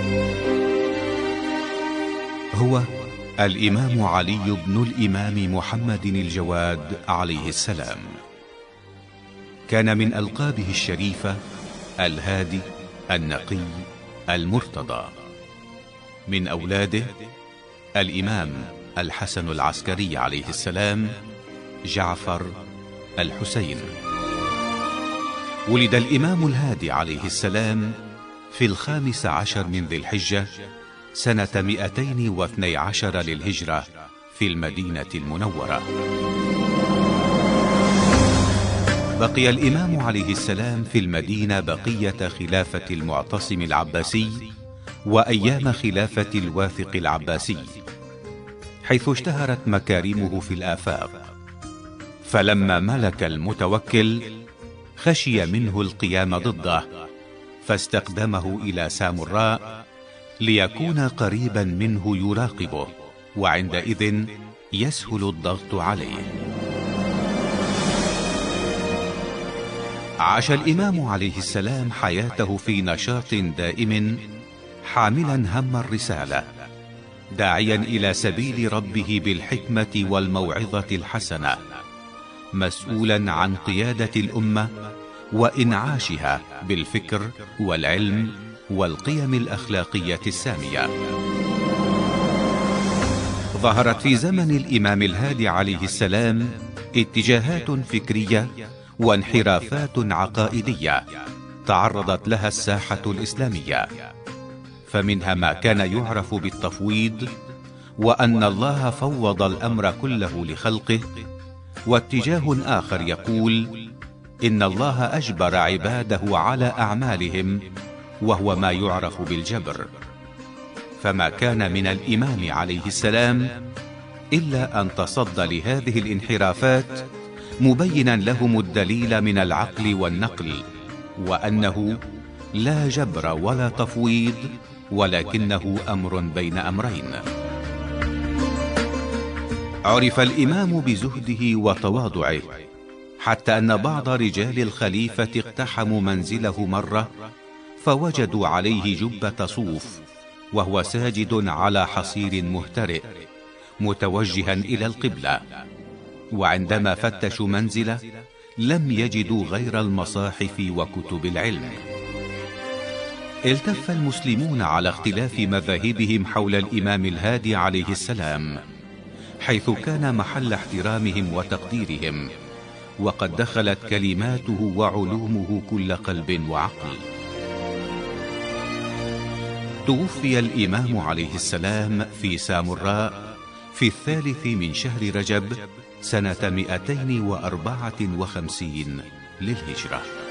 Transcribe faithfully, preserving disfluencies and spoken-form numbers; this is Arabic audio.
هو الإمام علي بن الإمام محمد الجواد عليه السلام. كان من ألقابه الشريفة الهادي النقي المرتضى. من أولاده الإمام الحسن العسكري عليه السلام، جعفر، الحسين. ولد الإمام الهادي عليه السلام في الخامس عشر من ذي الحجة سنة مئتين واثني عشر للهجرة في المدينة المنورة. بقي الإمام عليه السلام في المدينة بقية خلافة المعتصم العباسي وأيام خلافة الواثق العباسي، حيث اشتهرت مكارمه في الآفاق. فلما ملك المتوكل خشي منه القيام ضده، فاستقدمه إلى سامراء ليكون قريبا منه يراقبه، وعندئذ يسهل الضغط عليه. عاش الإمام عليه السلام حياته في نشاط دائم، حاملا هم الرسالة، داعيا إلى سبيل ربه بالحكمة والموعظة الحسنة، مسؤولا عن قيادة الأمة وإنعاشها بالفكر والعلم والقيم الأخلاقية السامية. ظهرت في زمن الإمام الهادي عليه السلام اتجاهات فكرية وانحرافات عقائدية تعرضت لها الساحة الإسلامية، فمنها ما كان يعرف بالتفويض، وأن الله فوض الأمر كله لخلقه، واتجاه آخر يقول إن الله أجبر عباده على أعمالهم، وهو ما يعرف بالجبر. فما كان من الإمام عليه السلام إلا أن تصدى لهذه الانحرافات، مبينا لهم الدليل من العقل والنقل، وأنه لا جبر ولا تفويض، ولكنه أمر بين أمرين. عرف الإمام بزهده وتواضعه، حتى أن بعض رجال الخليفة اقتحموا منزله مرة، فوجدوا عليه جبة صوف وهو ساجد على حصير مهترئ متوجها إلى القبلة. وعندما فتشوا منزله لم يجدوا غير المصاحف وكتب العلم. التف المسلمون على اختلاف مذاهبهم حول الإمام الهادي عليه السلام، حيث كان محل احترامهم وتقديرهم، وقد دخلت كلماته وعلومه كل قلب وعقل. توفي الإمام عليه السلام في سامراء في الثالث من شهر رجب سنة مئتين وأربعة وخمسين للهجرة.